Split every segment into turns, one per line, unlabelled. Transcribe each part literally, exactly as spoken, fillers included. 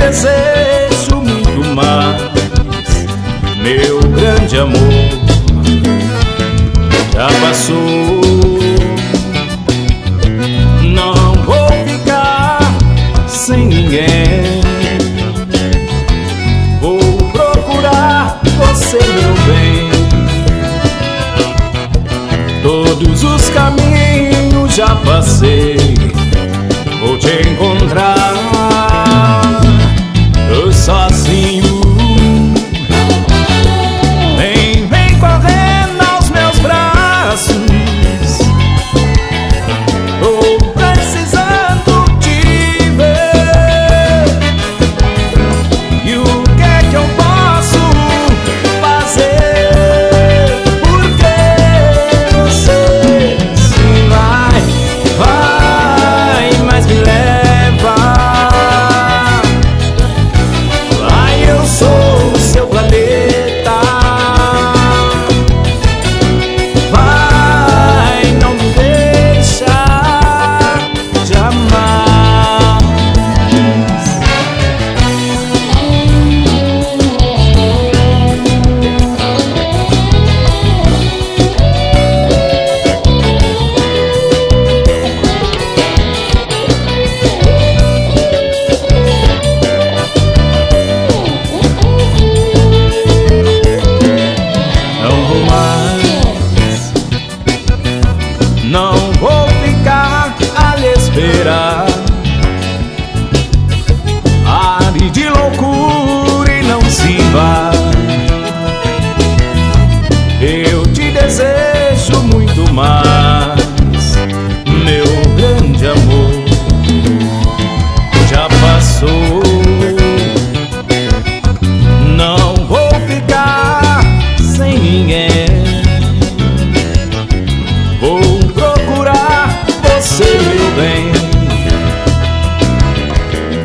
desejo muito mais, meu grande amor. Já passou, não vou ficar sem ninguém. Vou procurar você, meu bem. Todos os caminhos já passei, vou te encontrar. Eu sozinho, vem, vem correndo aos meus braços. Tô precisando te ver. E o que é que eu posso fazer? Porque você se vai, vai, mas me leva. Vai, eu sou o seu planeta. Vai, não me deixa jamais. Não vou mais, não vou ficar a lhe esperar. Pare de loucura e não se vá. Eu te desejo muito mais, meu grande amor. Já passou, não vou ficar sem ninguém. Vou procurar você, meu bem.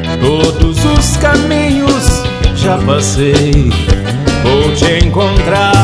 Todos os caminhos já passei, vou te encontrar.